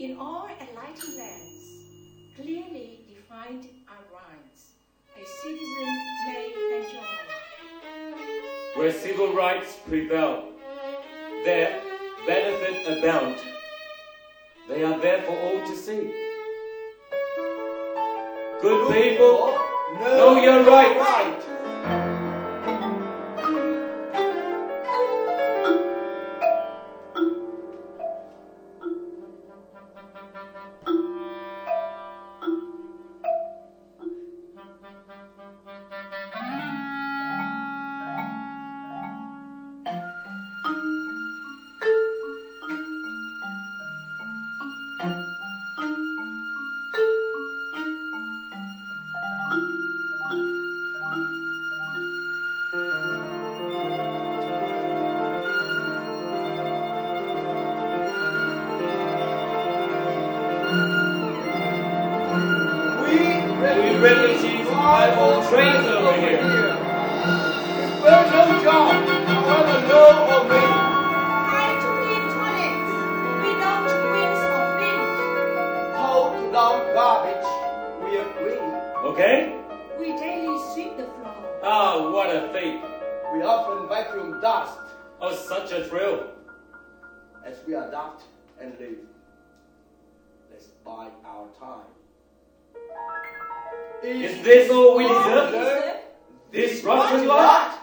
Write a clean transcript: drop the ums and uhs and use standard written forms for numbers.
in all enlightened lands, clearly defined our rights a citizen may enjoy. Where civil rights prevail, there benefit abound. They are there for all to see. Good people, know your rights. We refugees by all trains over here. Well, no job, however low or big. Time to clean toilets without wings or fins. Told to dump garbage, we agree. Okay? We daily sweep the floor. Ah, what a fate. We often vacuum dust Oh, such a thrill. as we adapt and live. Let's bide our time. Is this all we deserve? Sir, This rough lot?